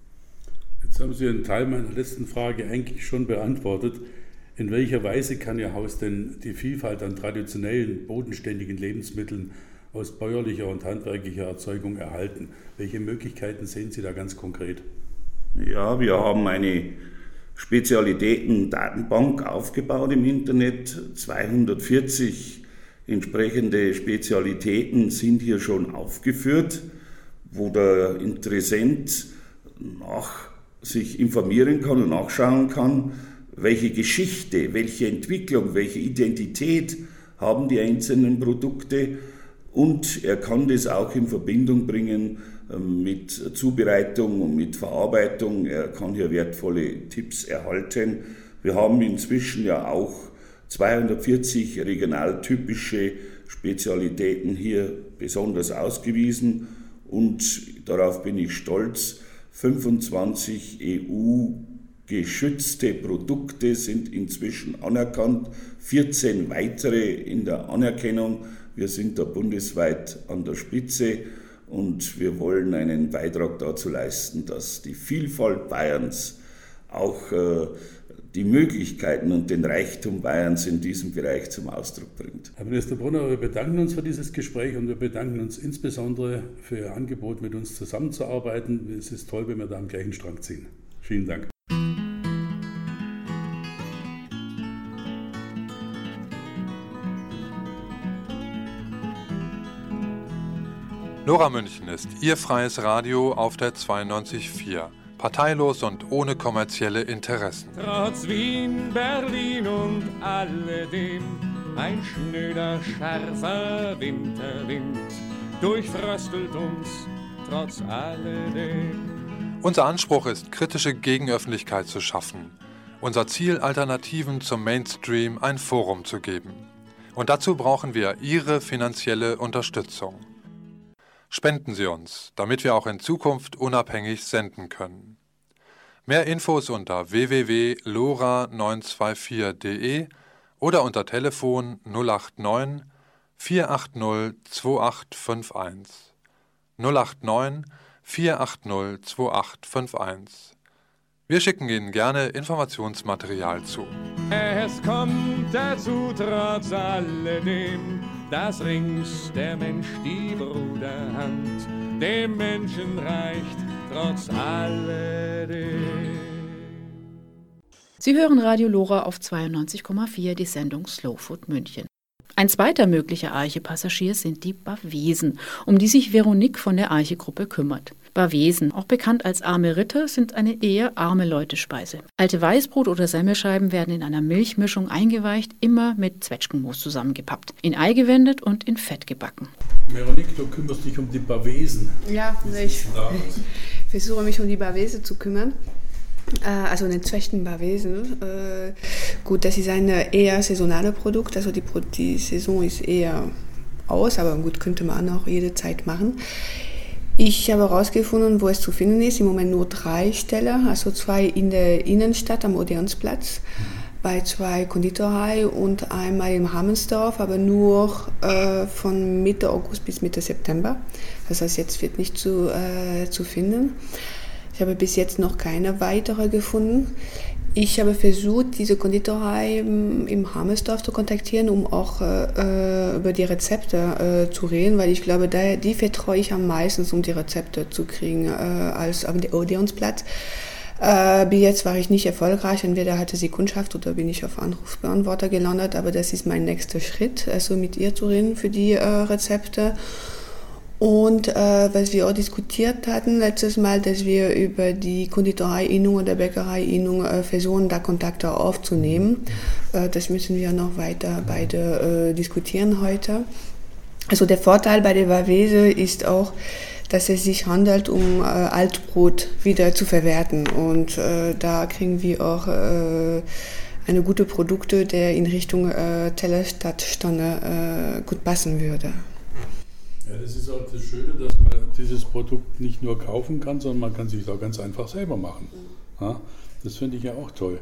Jetzt haben Sie einen Teil meiner letzten Frage eigentlich schon beantwortet. In welcher Weise kann Ihr Haus denn die Vielfalt an traditionellen, bodenständigen Lebensmitteln aus bäuerlicher und handwerklicher Erzeugung erhalten? Welche Möglichkeiten sehen Sie da ganz konkret? Ja, wir haben eine Spezialitäten-Datenbank aufgebaut im Internet. 240 entsprechende Spezialitäten sind hier schon aufgeführt, wo der Interessent sich informieren kann und nachschauen kann, welche Geschichte, welche Entwicklung, welche Identität haben die einzelnen Produkte, und er kann das auch in Verbindung bringen mit Zubereitung und mit Verarbeitung. Er kann hier wertvolle Tipps erhalten. Wir haben inzwischen ja auch 240 regional typische Spezialitäten hier besonders ausgewiesen, und darauf bin ich stolz. 25 EU-geschützte Produkte sind inzwischen anerkannt, 14 weitere in der Anerkennung. Wir sind da bundesweit an der Spitze, und wir wollen einen Beitrag dazu leisten, dass die Vielfalt Bayerns auch die Möglichkeiten und den Reichtum Bayerns in diesem Bereich zum Ausdruck bringt. Herr Minister Brunner, wir bedanken uns für dieses Gespräch, und wir bedanken uns insbesondere für Ihr Angebot, mit uns zusammenzuarbeiten. Es ist toll, wenn wir da am gleichen Strang ziehen. Vielen Dank. Lora München ist Ihr freies Radio auf der 92.4. Parteilos und ohne kommerzielle Interessen. Trotz Wien, Berlin und alledem, ein schnöder, scharfer Winterwind durchfröstelt uns trotz alledem. Unser Anspruch ist, kritische Gegenöffentlichkeit zu schaffen. Unser Ziel, Alternativen zum Mainstream ein Forum zu geben. Und dazu brauchen wir Ihre finanzielle Unterstützung. Spenden Sie uns, damit wir auch in Zukunft unabhängig senden können. Mehr Infos unter www.lora924.de oder unter Telefon 089 480 2851. 089 480 2851. Wir schicken Ihnen gerne Informationsmaterial zu. Es kommt dazu trotz alledem, dass rings der Mensch die Bruderhand dem Menschen reicht, trotz alledem. Sie hören Radio Lora auf 92,4, die Sendung Slow Food München. Ein zweiter möglicher Arche-Passagier sind die Bavesen, um die sich Veronique von der Arche-Gruppe kümmert. Bavesen, auch bekannt als arme Ritter, sind eine eher arme Leute-Speise. Alte Weißbrot- oder Semmelscheiben werden in einer Milchmischung eingeweicht, immer mit Zwetschgenmus zusammengepappt, in Ei gewendet und in Fett gebacken. Veronique, du kümmerst dich um die Bavesen. Ja, ich versuche mich um die Bavesen zu kümmern. Also einen Zwetschgen-Bavesen. Gut, das ist ein eher saisonales Produkt, also die Saison ist eher aus, aber gut, könnte man auch jede Zeit machen. Ich habe herausgefunden, wo es zu finden ist. Im Moment nur 3 Stellen, also 2 in der Innenstadt am Odeonsplatz, bei 2 Konditoreien und einmal in Hammensdorf, aber nur von Mitte August bis Mitte September. Das heißt, jetzt wird nicht zu finden. Ich habe bis jetzt noch keine weitere gefunden. Ich habe versucht, diese Konditorei im Hammelsdorf zu kontaktieren, um auch über die Rezepte zu reden, weil ich glaube, die vertraue ich am meisten, um die Rezepte zu kriegen, als am Odeonsplatz. Bis jetzt war ich nicht erfolgreich, entweder hatte sie Kundschaft oder bin ich auf Anrufbeantworter gelandet, aber das ist mein nächster Schritt, also mit ihr zu reden für die Rezepte. Und was wir auch diskutiert hatten letztes Mal, dass wir über die Konditorei-Innung oder Bäckerei-Innung versuchen, da Kontakte aufzunehmen. Das müssen wir noch weiter beide diskutieren heute. Also der Vorteil bei der Bavese ist auch, dass es sich handelt, um Altbrot wieder zu verwerten. Und da kriegen wir auch eine gute Produkte, der in Richtung Teller statt Stonne gut passen würde. Ja, das ist auch das Schöne, dass man dieses Produkt nicht nur kaufen kann, sondern man kann sich auch ganz einfach selber machen. Ja, das finde ich ja auch toll.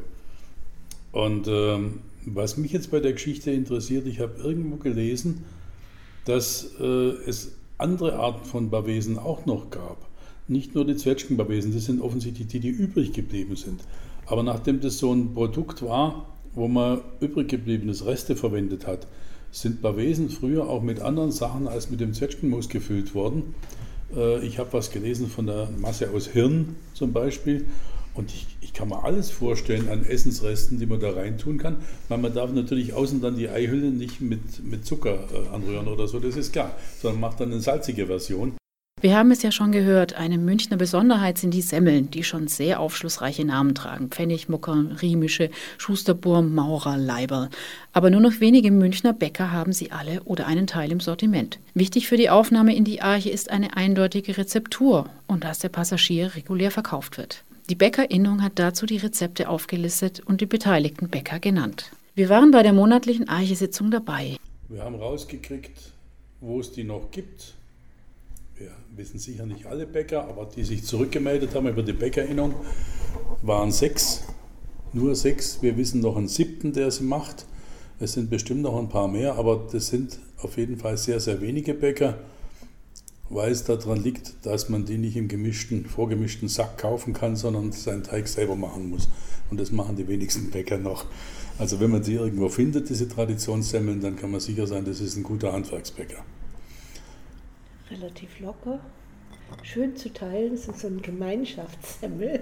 Und was mich jetzt bei der Geschichte interessiert, ich habe irgendwo gelesen, dass es andere Arten von Bavesen auch noch gab. Nicht nur die Zwetschgen-Bavesen, das sind offensichtlich die übrig geblieben sind. Aber nachdem das so ein Produkt war, wo man übrig gebliebenes Reste verwendet hat, sind Bavesen früher auch mit anderen Sachen als mit dem Zwetschgenmus gefüllt worden. Ich habe was gelesen von der Masse aus Hirn zum Beispiel. Und ich kann mir alles vorstellen an Essensresten, die man da reintun kann. Man darf natürlich außen dann die Eihülle nicht mit Zucker anrühren oder so, das ist klar, sondern macht dann eine salzige Version. Wir haben es ja schon gehört, eine Münchner Besonderheit sind die Semmeln, die schon sehr aufschlussreiche Namen tragen. Pfennigmucker, Riemische, Schusterburm, Maurer, Leiberl. Aber nur noch wenige Münchner Bäcker haben sie alle oder einen Teil im Sortiment. Wichtig für die Aufnahme in die Arche ist eine eindeutige Rezeptur und dass der Passagier regulär verkauft wird. Die Bäckerinnung hat dazu die Rezepte aufgelistet und die beteiligten Bäcker genannt. Wir waren bei der monatlichen Arche-Sitzung dabei. Wir haben rausgekriegt, wo es die noch gibt. Wir wissen sicher nicht alle Bäcker, aber die sich zurückgemeldet haben über die Bäckerinnung, waren 6. Nur 6. Wir wissen noch einen 7., der sie macht. Es sind bestimmt noch ein paar mehr, aber das sind auf jeden Fall sehr, sehr wenige Bäcker, weil es daran liegt, dass man die nicht im vorgemischten Sack kaufen kann, sondern seinen Teig selber machen muss. Und das machen die wenigsten Bäcker noch. Also wenn man die irgendwo findet, diese Traditionssemmeln, dann kann man sicher sein, das ist ein guter Handwerksbäcker. Relativ locker, schön zu teilen, das ist so ein Gemeinschaftssemmel.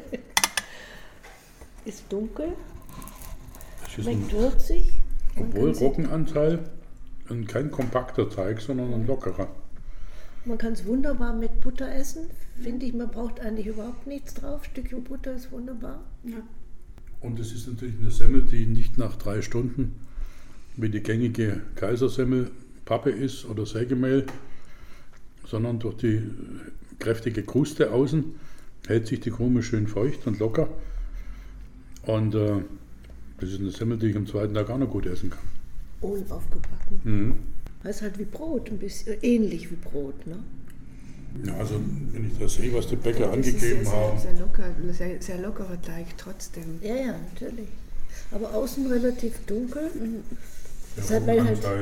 Ist dunkel, schmeckt würzig. Obwohl Roggenanteil, kein kompakter Teig, sondern ein lockerer. Man kann es wunderbar mit Butter essen, finde ich, man braucht eigentlich überhaupt nichts drauf, ein Stückchen Butter ist wunderbar. Ja. Und es ist natürlich eine Semmel, die nicht nach 3 Stunden wie die gängige Kaisersemmel Pappe ist oder Sägemehl, sondern durch die kräftige Kruste außen hält sich die Krume schön feucht und locker. Und das ist eine Semmel, die ich am 2. Tag auch noch gut essen kann. Ohne aufgebacken. Mhm. Das ist halt wie Brot, ein bisschen ähnlich wie Brot, ne? Ja, also wenn ich das sehe, was die Bäcker angegeben haben. Sehr lockerer Teig trotzdem. Ja, natürlich. Aber außen relativ dunkel. Der Roggenanteil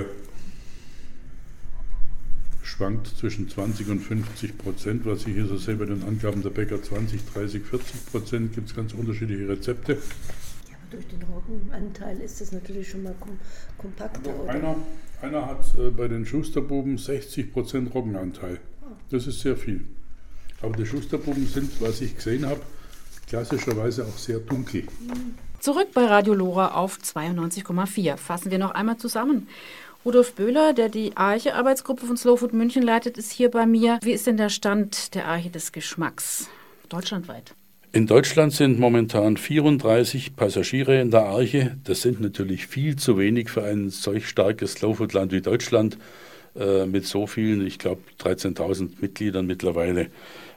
schwankt zwischen 20 und 50%, was ich hier so sehe bei den Angaben der Bäcker, 20, 30, 40%, gibt es ganz unterschiedliche Rezepte. Ja, aber durch den Roggenanteil ist das natürlich schon mal kompakter. Also einer hat bei den Schusterbuben 60% Roggenanteil. Das ist sehr viel. Aber die Schusterbuben sind, was ich gesehen habe, klassischerweise auch sehr dunkel. Zurück bei Radio Lora auf 92,4. Fassen wir noch einmal zusammen. Rudolf Böhler, der die Arche-Arbeitsgruppe von Slow Food München leitet, ist hier bei mir. Wie ist denn der Stand der Arche des Geschmacks deutschlandweit? In Deutschland sind momentan 34 Passagiere in der Arche. Das sind natürlich viel zu wenig für ein solch starkes Slow-Food-Land wie Deutschland mit so vielen, ich glaube 13.000 Mitgliedern mittlerweile.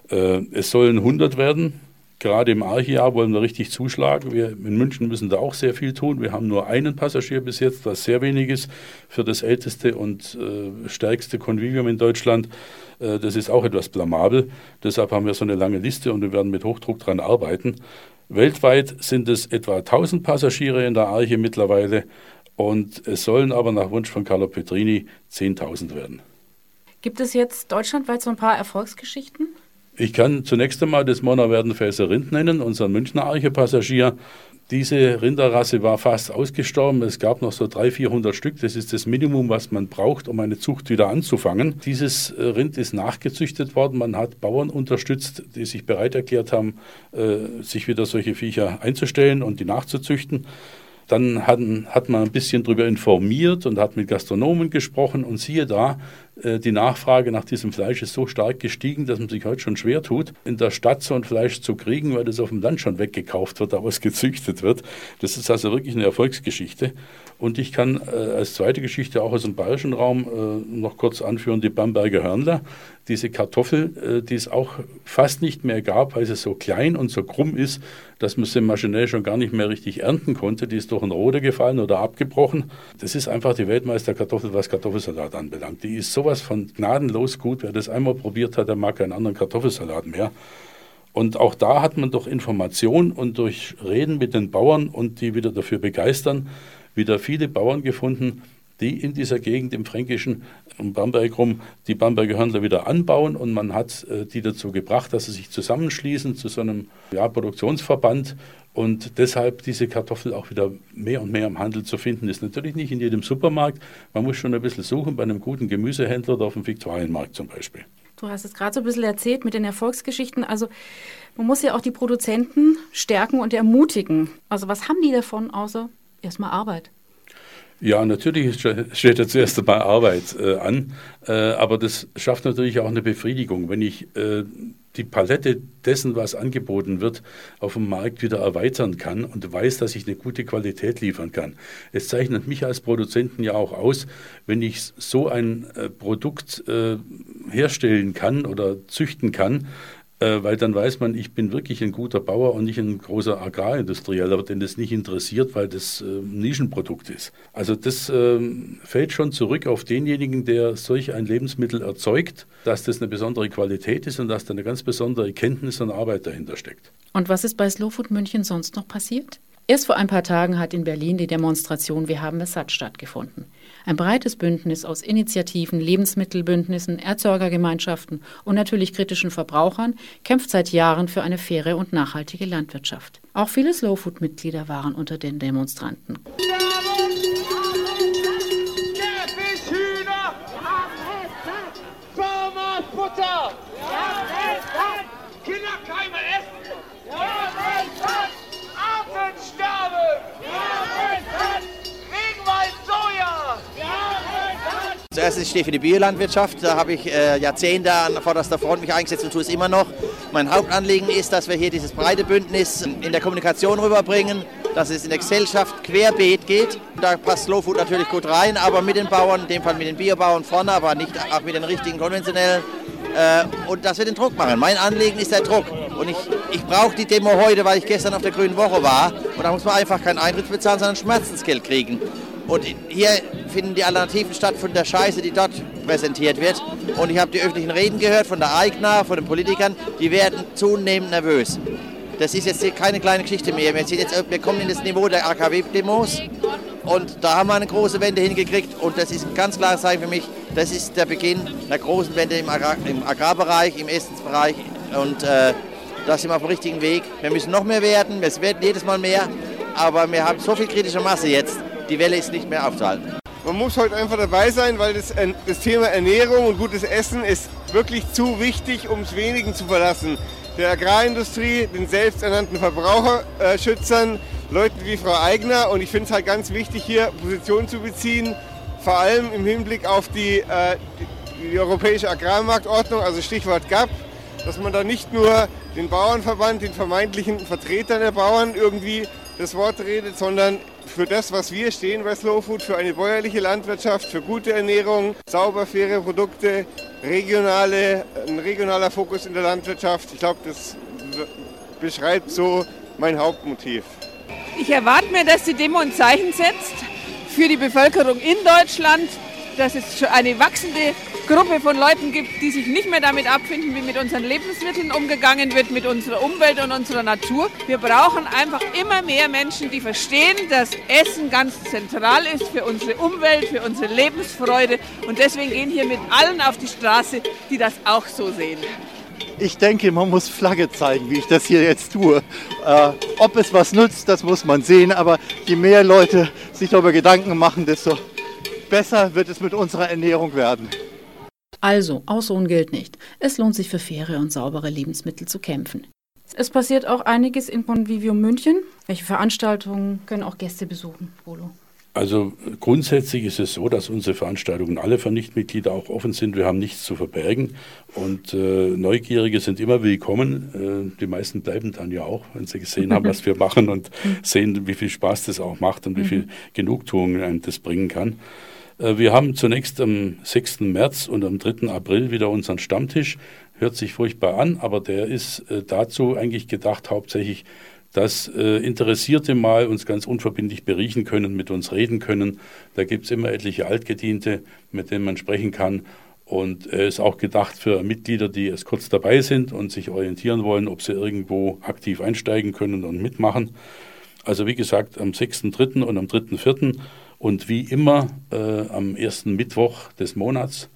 Es sollen 100 werden. Gerade im Arche-Jahr wollen wir richtig zuschlagen. Wir in München müssen da auch sehr viel tun. Wir haben nur einen Passagier bis jetzt, was sehr wenig ist für das älteste und stärkste Konvivium in Deutschland. Das ist auch etwas blamabel. Deshalb haben wir so eine lange Liste und wir werden mit Hochdruck daran arbeiten. Weltweit sind es etwa 1000 Passagiere in der Arche mittlerweile und es sollen aber nach Wunsch von Carlo Petrini 10.000 werden. Gibt es jetzt deutschlandweit so ein paar Erfolgsgeschichten? Ich kann zunächst einmal das Monnerwerdenfelser Rind nennen, unseren Münchner Arche-Passagier. Diese Rinderrasse war fast ausgestorben. Es gab noch so 300-400 Stück. Das ist das Minimum, was man braucht, um eine Zucht wieder anzufangen. Dieses Rind ist nachgezüchtet worden. Man hat Bauern unterstützt, die sich bereit erklärt haben, sich wieder solche Viecher einzustellen und die nachzuzüchten. Dann hat man ein bisschen darüber informiert und hat mit Gastronomen gesprochen und siehe da, die Nachfrage nach diesem Fleisch ist so stark gestiegen, dass man sich heute schon schwer tut, in der Stadt so ein Fleisch zu kriegen, weil das auf dem Land schon weggekauft wird, aber es gezüchtet wird. Das ist also wirklich eine Erfolgsgeschichte. Und ich kann als zweite Geschichte auch aus dem bayerischen Raum noch kurz anführen, die Bamberger Hörnler. Diese Kartoffel, die es auch fast nicht mehr gab, weil sie so klein und so krumm ist, dass man sie maschinell schon gar nicht mehr richtig ernten konnte. Die ist durch ein Rode gefallen oder abgebrochen. Das ist einfach die Weltmeisterkartoffel, was Kartoffelsalat anbelangt. Die ist sowas von gnadenlos gut. Wer das einmal probiert hat, der mag keinen anderen Kartoffelsalat mehr. Und auch da hat man durch Information und durch Reden mit den Bauern und die wieder dafür begeistern, wieder viele Bauern gefunden, die in dieser Gegend im Fränkischen, um Bamberg rum, die Bamberger Hörnler wieder anbauen. Und man hat die dazu gebracht, dass sie sich zusammenschließen zu so einem Produktionsverband. Und deshalb diese Kartoffel auch wieder mehr und mehr im Handel zu finden, ist natürlich nicht in jedem Supermarkt. Man muss schon ein bisschen suchen, bei einem guten Gemüsehändler oder auf dem Viktualienmarkt zum Beispiel. Du hast es gerade so ein bisschen erzählt mit den Erfolgsgeschichten. Also man muss ja auch die Produzenten stärken und ermutigen. Also was haben die davon, außer erstmal Arbeit? Ja, natürlich steht da zuerst einmal Arbeit an, aber das schafft natürlich auch eine Befriedigung, wenn ich die Palette dessen, was angeboten wird, auf dem Markt wieder erweitern kann und weiß, dass ich eine gute Qualität liefern kann. Es zeichnet mich als Produzenten ja auch aus, wenn ich so ein Produkt herstellen kann oder züchten kann, weil dann weiß man, ich bin wirklich ein guter Bauer und nicht ein großer Agrarindustrieller, den das nicht interessiert, weil das ein Nischenprodukt ist. Also das fällt schon zurück auf denjenigen, der solch ein Lebensmittel erzeugt, dass das eine besondere Qualität ist und dass da eine ganz besondere Kenntnis und Arbeit dahinter steckt. Und was ist bei Slow Food München sonst noch passiert? Erst vor ein paar Tagen hat in Berlin die Demonstration Wir haben es satt stattgefunden. Ein breites Bündnis aus Initiativen, Lebensmittelbündnissen, Erzeugergemeinschaften und natürlich kritischen Verbrauchern kämpft seit Jahren für eine faire und nachhaltige Landwirtschaft. Auch viele Slow-Food-Mitglieder waren unter den Demonstranten. Butter! Kinderkeime essen! Affen sterben! Regenwald Soja! Zuerst stehe ich für die Biolandwirtschaft. Da habe ich Jahrzehnte an vorderster Front mich eingesetzt und tue es immer noch. Mein Hauptanliegen ist, dass wir hier dieses breite Bündnis in der Kommunikation rüberbringen, dass es in der Gesellschaft querbeet geht. Da passt Slow Food natürlich gut rein, aber mit den Bauern, in dem Fall mit den Biobauern vorne, aber nicht auch mit den richtigen konventionellen. Und dass wir den Druck machen. Mein Anliegen ist der Druck. Und ich brauche die Demo heute, weil ich gestern auf der Grünen Woche war. Und da muss man einfach keinen Eintritt bezahlen, sondern Schmerzensgeld kriegen. Und hier finden die Alternativen statt von der Scheiße, die dort präsentiert wird. Und ich habe die öffentlichen Reden gehört von der Eigner, von den Politikern. Die werden zunehmend nervös. Das ist jetzt keine kleine Geschichte mehr. Wir kommen in das Niveau der AKW-Demos. Und da haben wir eine große Wende hingekriegt. Und das ist ein ganz klares Zeichen für mich. Das ist der Beginn einer großen Wende im Agrarbereich, im Essensbereich. Und da sind wir auf dem richtigen Weg. Wir müssen noch mehr werden. Es werden jedes Mal mehr. Aber wir haben so viel kritische Masse jetzt. Die Welle ist nicht mehr aufzuhalten. Man muss heute einfach dabei sein, weil das Thema Ernährung und gutes Essen ist wirklich zu wichtig, um es wenigen zu verlassen. Der Agrarindustrie, den selbsternannten Verbraucherschützern, Leuten wie Frau Eigner. Und ich finde es halt ganz wichtig, hier Position zu beziehen, vor allem im Hinblick auf die europäische Agrarmarktordnung, also Stichwort GAP, dass man da nicht nur den Bauernverband, den vermeintlichen Vertretern der Bauern irgendwie das Wort redet, sondern für das, was wir stehen bei Slow Food, für eine bäuerliche Landwirtschaft, für gute Ernährung, sauber, faire Produkte, ein regionaler Fokus in der Landwirtschaft. Ich glaube, das beschreibt so mein Hauptmotiv. Ich erwarte mir, dass die Demo ein Zeichen setzt für die Bevölkerung in Deutschland, dass es eine wachsende Gruppe von Leuten gibt, die sich nicht mehr damit abfinden, wie mit unseren Lebensmitteln umgegangen wird, mit unserer Umwelt und unserer Natur. Wir brauchen einfach immer mehr Menschen, die verstehen, dass Essen ganz zentral ist für unsere Umwelt, für unsere Lebensfreude. Und deswegen gehen hier mit allen auf die Straße, die das auch so sehen. Ich denke, man muss Flagge zeigen, wie ich das hier jetzt tue. Ob es was nützt, das muss man sehen. Aber je mehr Leute sich darüber Gedanken machen, desto besser wird es mit unserer Ernährung werden. Also, Ausruhen gilt nicht. Es lohnt sich für faire und saubere Lebensmittel zu kämpfen. Es passiert auch einiges in Convivio München. Welche Veranstaltungen können auch Gäste besuchen, Polo? Also grundsätzlich ist es so, dass unsere Veranstaltungen alle für Nichtmitglieder auch offen sind. Wir haben nichts zu verbergen und Neugierige sind immer willkommen. Die meisten bleiben dann ja auch, wenn sie gesehen haben, was wir machen und sehen, wie viel Spaß das auch macht und wie viel Genugtuung einem das bringen kann. Wir haben zunächst am 6. März und am 3. April wieder unseren Stammtisch. Hört sich furchtbar an, aber der ist dazu eigentlich gedacht hauptsächlich, dass Interessierte mal uns ganz unverbindlich beriechen können, mit uns reden können. Da gibt es immer etliche Altgediente, mit denen man sprechen kann. Und er ist auch gedacht für Mitglieder, die erst kurz dabei sind und sich orientieren wollen, ob sie irgendwo aktiv einsteigen können und mitmachen. Also wie gesagt, am 6.3. und am 3.4. und wie immer am ersten Mittwoch des Monats,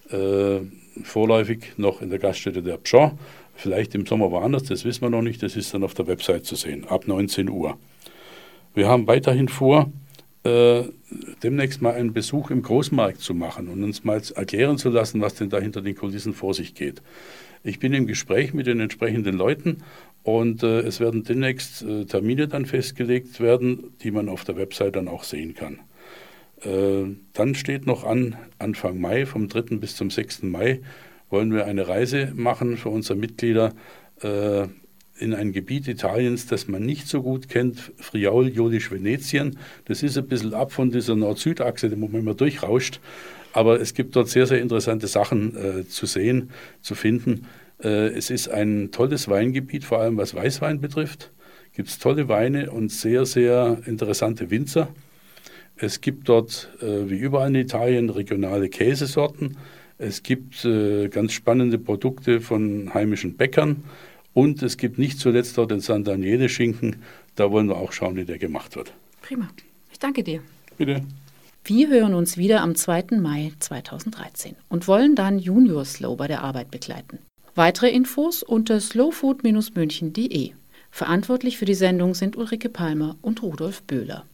vorläufig noch in der Gaststätte der Pschorr. Vielleicht im Sommer woanders, das wissen wir noch nicht, das ist dann auf der Website zu sehen, ab 19 Uhr. Wir haben weiterhin vor, demnächst mal einen Besuch im Großmarkt zu machen und uns mal erklären zu lassen, was denn da hinter den Kulissen vor sich geht. Ich bin im Gespräch mit den entsprechenden Leuten und es werden demnächst Termine dann festgelegt werden, die man auf der Website dann auch sehen kann. Dann steht noch an, Anfang Mai, vom 3. bis zum 6. Mai, wollen wir eine Reise machen für unsere Mitglieder in ein Gebiet Italiens, das man nicht so gut kennt, Friaul-Julisch-Venetien. Das ist ein bisschen ab von dieser Nord-Süd-Achse, wo man immer durchrauscht. Aber es gibt dort sehr, sehr interessante Sachen zu sehen, zu finden. Es ist ein tolles Weingebiet, vor allem was Weißwein betrifft. Es gibt tolle Weine und sehr, sehr interessante Winzer. Es gibt dort, wie überall in Italien, regionale Käsesorten. Es gibt ganz spannende Produkte von heimischen Bäckern. Und es gibt nicht zuletzt dort den San Daniele-Schinken. Da wollen wir auch schauen, wie der gemacht wird. Prima. Ich danke dir. Bitte. Wir hören uns wieder am 2. Mai 2013 und wollen dann Junior Slow bei der Arbeit begleiten. Weitere Infos unter slowfood-münchen.de. Verantwortlich für die Sendung sind Ulrike Palmer und Rudolf Böhler.